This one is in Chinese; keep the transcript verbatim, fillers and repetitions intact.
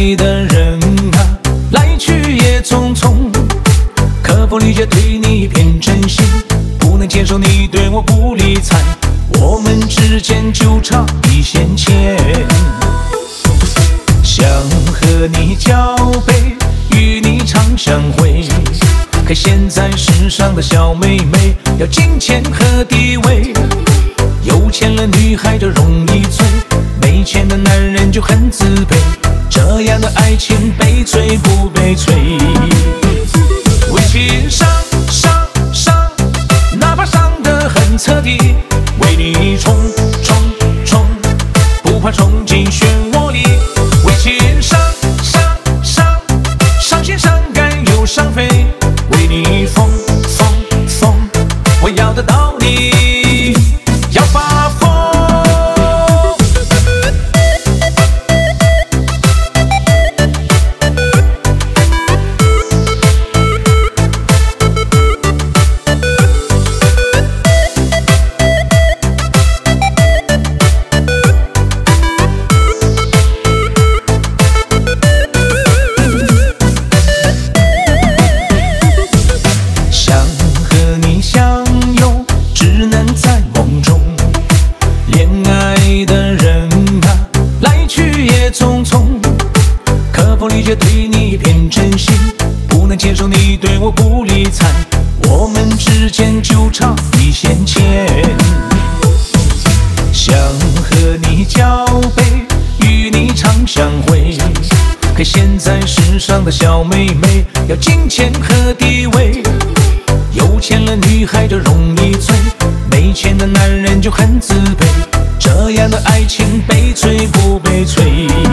的人啊，来去也匆匆，可否理解对你一片真心？不能接受你对我不理睬，我们之间就差一线牵。想和你交杯，与你长相会，可现在世上的小妹妹要金钱和地位，有钱了女孩就容易醉，没钱的男人就很自卑，这样的爱情悲催不悲催？为情伤伤伤，哪怕伤得很彻底，为你冲冲冲，不怕冲进漩涡里。为情伤伤伤，伤心伤肝又伤肺，为你疯疯疯，我要得到你，要发疯。理解对你一片真心，不能接受你对我不理睬，我们之间就差一线牵。想和你交杯，与你长相会，可现在世上的小妹妹要金钱和地位，有钱了女孩就容易醉，没钱的男人就很自卑，这样的爱情悲催不悲催？